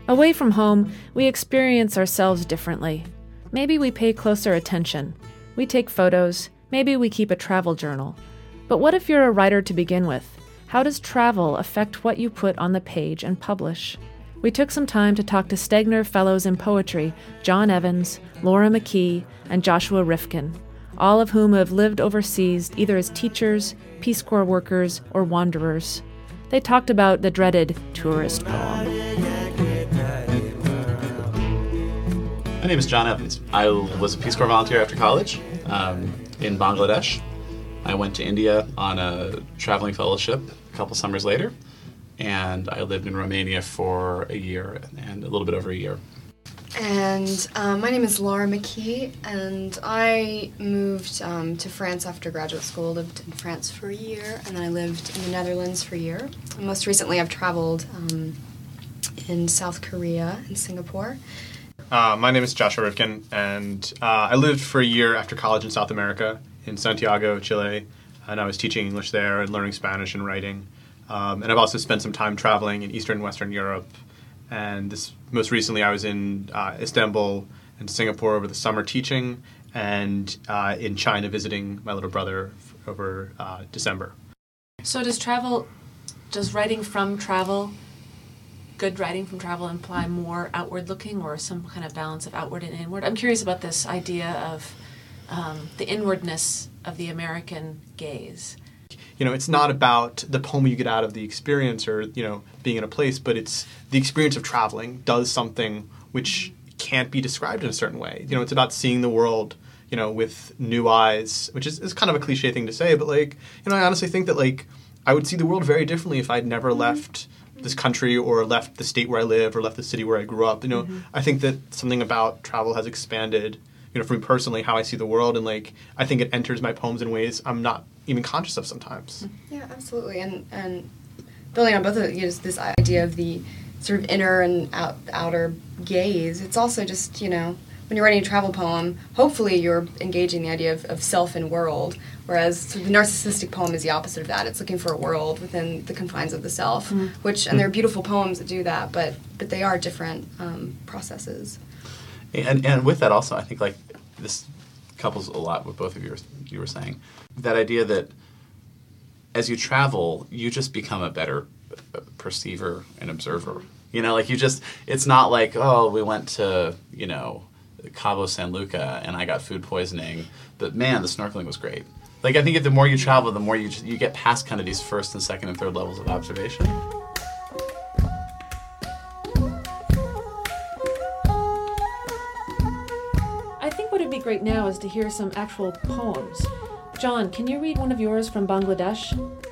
Away from home, we experience ourselves differently. Maybe we pay closer attention. We take photos. Maybe we keep a travel journal. But what if you're a writer to begin with? How does travel affect what you put on the page and publish? We took some time to talk to Stegner Fellows in Poetry, John Evans, Laura McKee, and Joshua Rifkin, all of whom have lived overseas either as teachers, Peace Corps workers, or wanderers. They talked about the dreaded tourist poem. My name is John Evans. I was a Peace Corps volunteer after college in Bangladesh. I went to India on a traveling fellowship a couple summers later, and I lived in Romania for a year and a little bit over a year. And my name is Laura McKee, and I moved to France after graduate school, lived in France for a year, and then I lived in the Netherlands for a year. And most recently I've traveled in South Korea and Singapore. My name is Joshua Rifkin, and I lived for a year after college in South America, in Santiago, Chile, and I was teaching English there and learning Spanish and writing. And I've also spent some time traveling in Eastern and Western Europe. And most recently I was in Istanbul and Singapore over the summer teaching, and in China visiting my little brother over December. So does writing from travel, good writing from travel, imply more outward looking or some kind of balance of outward and inward? I'm curious about this idea of the inwardness of the American gaze. You know, it's not about the poem you get out of the experience or, being in a place, but it's the experience of traveling does something which can't be described in a certain way. It's about seeing the world, with new eyes, which is kind of a cliche thing to say, but I honestly think that I would see the world very differently if I'd never left this country or left the state where I live or left the city where I grew up. I think that something about travel has expanded, for me personally, how I see the world, and I think it enters my poems in ways I'm not even conscious of sometimes. Yeah, absolutely. And building on both of this idea of the sort of inner and outer gaze, it's also just, when you're writing a travel poem, hopefully you're engaging the idea of self and world, whereas sort of the narcissistic poem is the opposite of that. It's looking for a world within the confines of the self, and there are beautiful poems that do that, but they are different processes. And with that also, I think this couples a lot with both of you were saying. That idea that as you travel, you just become a better perceiver and observer. It's not like, oh, we went to, Cabo San Luca and I got food poisoning, but man, the snorkeling was great. I think if the more you travel, the more you get past kind of these first and second and third levels of observation. Great now is to hear some actual poems. John, can you read one of yours from Bangladesh?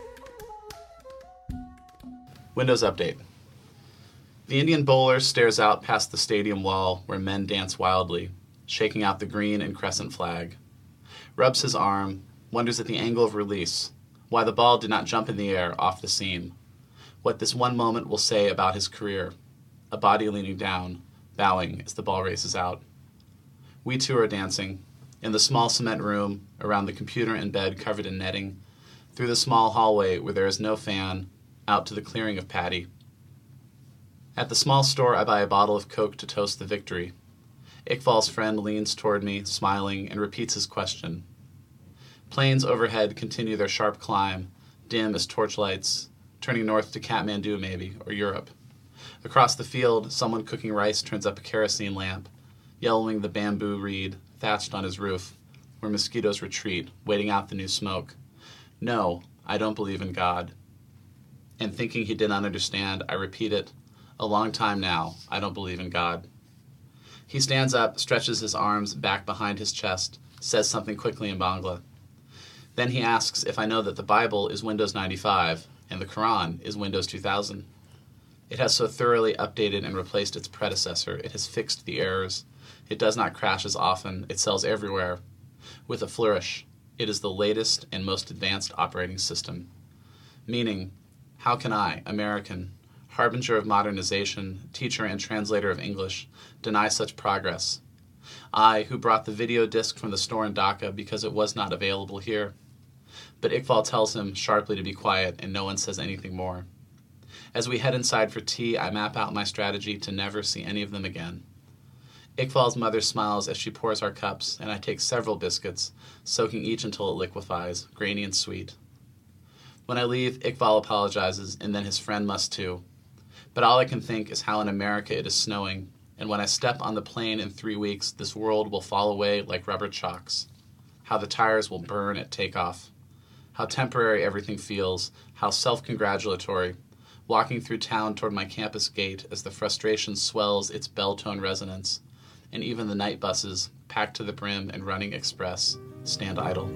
Windows update. The Indian bowler stares out past the stadium wall where men dance wildly, shaking out the green and crescent flag. Rubs his arm, wonders at the angle of release, why the ball did not jump in the air off the seam. What this one moment will say about his career. A body leaning down, bowing as the ball races out. We two are dancing, in the small cement room, around the computer and bed covered in netting, through the small hallway where there is no fan, out to the clearing of paddy. At the small store, I buy a bottle of Coke to toast the victory. Iqbal's friend leans toward me, smiling, and repeats his question. Planes overhead continue their sharp climb, dim as torchlights, turning north to Kathmandu maybe, or Europe. Across the field, someone cooking rice turns up a kerosene lamp, yellowing the bamboo reed thatched on his roof, where mosquitoes retreat, waiting out the new smoke. No, I don't believe in God. And thinking he did not understand, I repeat it. A long time now, I don't believe in God. He stands up, stretches his arms back behind his chest, says something quickly in Bangla. Then he asks if I know that the Bible is Windows 95 and the Quran is Windows 2000. It has so thoroughly updated and replaced its predecessor, it has fixed the errors. It does not crash as often. It sells everywhere. With a flourish, it is the latest and most advanced operating system. Meaning, how can I, American, harbinger of modernization, teacher and translator of English, deny such progress? I, who brought the video disc from the store in Dhaka because it was not available here. But Iqbal tells him sharply to be quiet, and no one says anything more. As we head inside for tea, I map out my strategy to never see any of them again. Iqbal's mother smiles as she pours our cups, and I take several biscuits, soaking each until it liquefies, grainy and sweet. When I leave, Iqbal apologizes, and then his friend must too. But all I can think is how in America it is snowing, and when I step on the plane in 3 weeks, this world will fall away like rubber chocks. How the tires will burn at takeoff. How temporary everything feels, how self-congratulatory, walking through town toward my campus gate as the frustration swells its bell-tone resonance, and even the night buses, packed to the brim and running express, stand idle.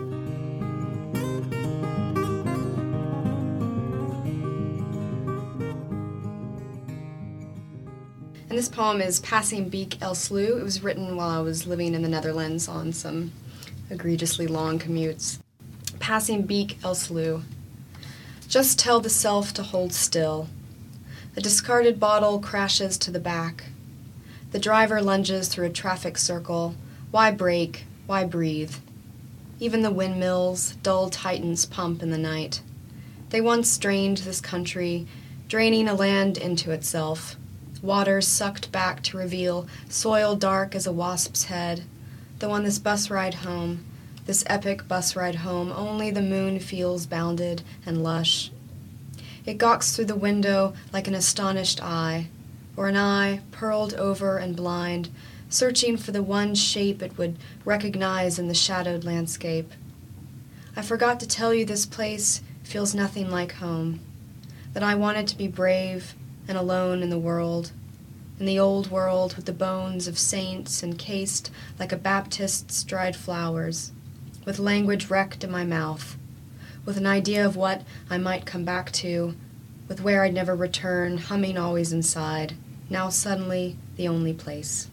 And this poem is Passing Beek El Slough. It was written while I was living in the Netherlands on some egregiously long commutes. Passing Beek El Slough. Just tell the self to hold still. The discarded bottle crashes to the back. The driver lunges through a traffic circle. Why brake? Why breathe? Even the windmills, dull titans pump in the night. They once drained this country, draining a land into itself. Waters sucked back to reveal soil dark as a wasp's head. Though on this bus ride home, this epic bus ride home, only the moon feels bounded and lush. It gawks through the window like an astonished eye, or an eye pearled over and blind, searching for the one shape it would recognize in the shadowed landscape. I forgot to tell you this place feels nothing like home, that I wanted to be brave and alone in the old world with the bones of saints encased like a Baptist's dried flowers, with language wrecked in my mouth, with an idea of what I might come back to, with where I'd never return, humming always inside, now suddenly the only place.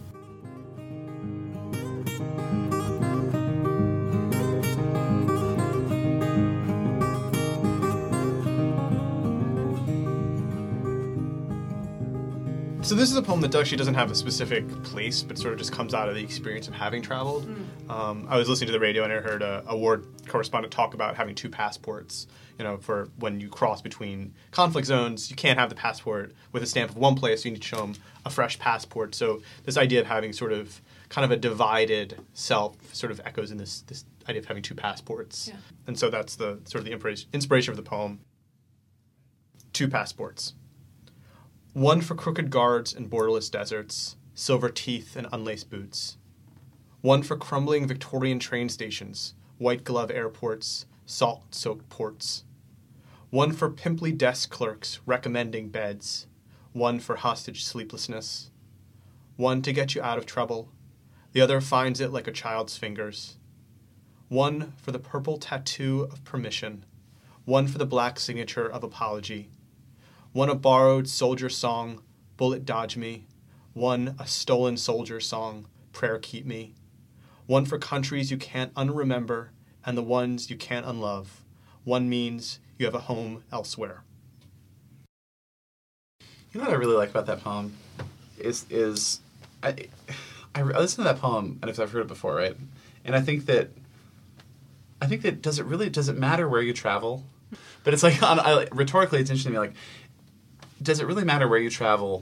So this is a poem that actually doesn't have a specific place, but sort of just comes out of the experience of having traveled. I was listening to the radio and I heard a war correspondent talk about having 2 passports. You know, for when you cross between conflict zones, you can't have the passport with a stamp of one place. You need to show them a fresh passport. So this idea of having sort of kind of a divided self sort of echoes in this idea of having 2 passports. Yeah. And so that's the sort of the inspiration of the poem. 2 passports. One for crooked guards and borderless deserts, silver teeth and unlaced boots. One for crumbling Victorian train stations, white glove airports, salt-soaked ports. One for pimply desk clerks recommending beds. One for hostage sleeplessness. One to get you out of trouble. The other finds it like a child's fingers. One for the purple tattoo of permission. One for the black signature of apology. One a borrowed soldier song, bullet dodge me. One a stolen soldier song, prayer keep me. One for countries you can't unremember and the ones you can't unlove. One means you have a home elsewhere. You know what I really like about that poem is I listened to that poem, and I've heard it before, right? And I think that does it matter where you travel? But it's like rhetorically, it's interesting to me. Like, does it really matter where you travel?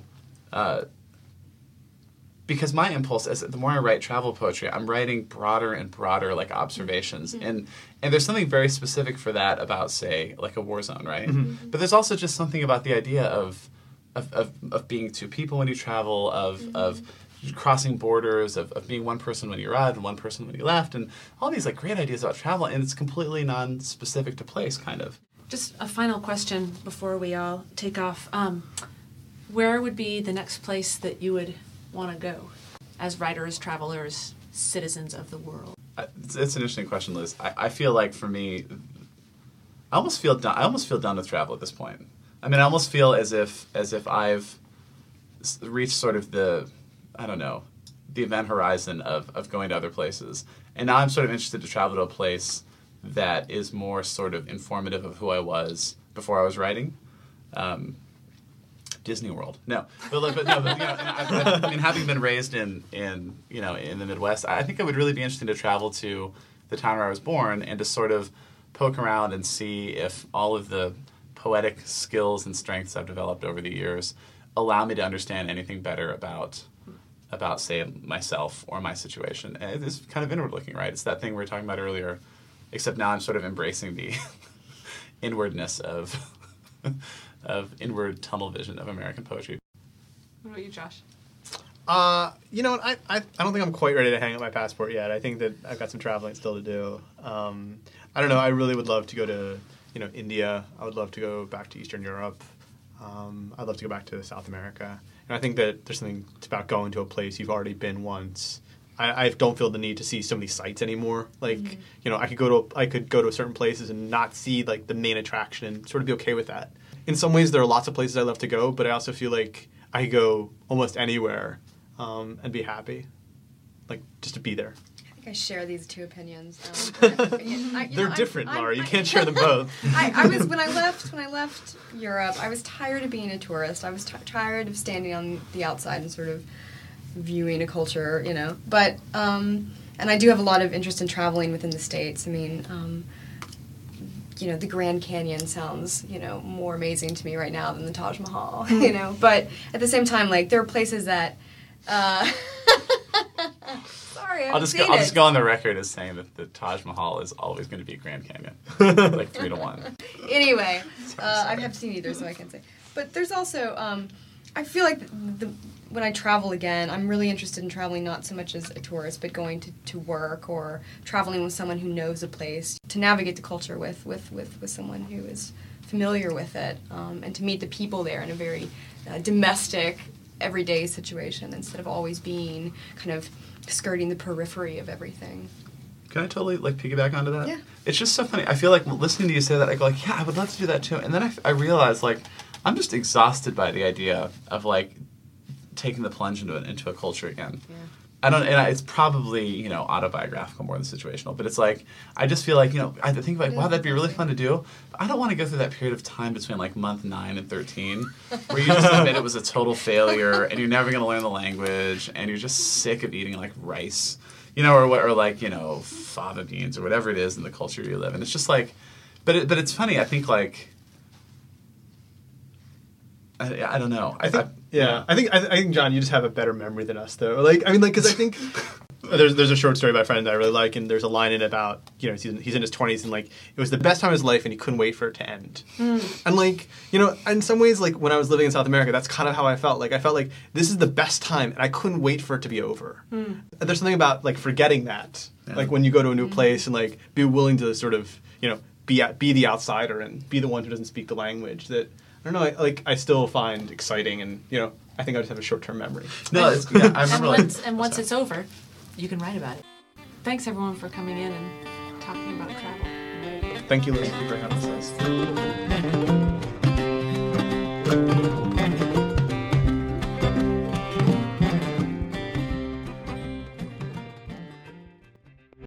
Because my impulse is the more I write travel poetry, I'm writing broader and broader like observations, and there's something very specific for that about, say, like a war zone, right? But there's also just something about the idea of being 2 people when you travel, of crossing borders, of being one person when you arrived and one person when you left, and all these like great ideas about travel, and it's completely non-specific to place, kind of. Just a final question before we all take off. Where would be the next place that you would want to go as writers, travelers, citizens of the world? It's an interesting question, Liz. I feel like for me, I almost feel done with travel at this point. I mean, I almost feel as if I've reached sort of the event horizon of going to other places, and now I'm sort of interested to travel to a place that is more sort of informative of who I was before I was writing. Disney World. No. But I mean, having been raised in the Midwest, I think it would really be interesting to travel to the town where I was born and to sort of poke around and see if all of the poetic skills and strengths I've developed over the years allow me to understand anything better about say, myself or my situation. And it's kind of inward looking, right? It's that thing we were talking about earlier, except now I'm sort of embracing the inwardness of inward tunnel vision of American poetry. What about you, Josh? You know, I don't think I'm quite ready to hang up my passport yet. I think that I've got some traveling still to do. I don't know. I really would love to go to, India. I would love to go back to Eastern Europe. I'd love to go back to South America. And I think that there's something about going to a place you've already been once. I don't feel the need to see so many sights anymore. Like, I could go to certain places and not see like the main attraction and sort of be okay with that. In some ways, there are lots of places I love to go, but I also feel like I could go almost anywhere and be happy, like just to be there. I think I share these two opinions. They're different, Laura. You can't share them both. I was when I left Europe, I was tired of being a tourist. I was tired of standing on the outside and sort of viewing a culture, But and I do have a lot of interest in traveling within the States. I mean, the Grand Canyon sounds, more amazing to me right now than the Taj Mahal, But at the same time, like, there are places that... Sorry, I'll just go on the record as saying that the Taj Mahal is always going to be Grand Canyon, like 3-1. Anyway, I haven't seen either, so I can't say. But there's also, I feel like when I travel again, I'm really interested in traveling not so much as a tourist, but going to work or traveling with someone who knows a place, to navigate the culture with someone who is familiar with it, and to meet the people there in a very domestic, everyday situation instead of always being kind of skirting the periphery of everything. Can I totally piggyback onto that? Yeah. It's just so funny. I feel like listening to you say that, I go yeah, I would love to do that too. And then I realize I'm just exhausted by the idea of taking the plunge into a culture again. Yeah. It's probably, autobiographical more than situational, but it's I just feel I think wow, that'd be really fun to do. But I don't want to go through that period of time between month 9 and 13 where you just admit it was a total failure and you're never going to learn the language and you're just sick of eating rice, or fava beans or whatever it is in the culture you live in. It's just but it's funny. I think I don't know. I think John, you just have a better memory than us, though. Because I think there's a short story by a friend that I really like, and there's a line in it about he's in his 20s and it was the best time of his life, and he couldn't wait for it to end. And in some ways, when I was living in South America, that's kind of how I felt. I felt like this is the best time, and I couldn't wait for it to be over. There's something about forgetting that, when you go to a new place and be willing to sort of be the outsider and be the one who doesn't speak the language that. I don't know. I still find exciting, and I think I just have a short-term memory. No, I remember. Once it's over, you can write about it. Thanks everyone for coming in and talking about travel. Thank you, Lizzie, for having us.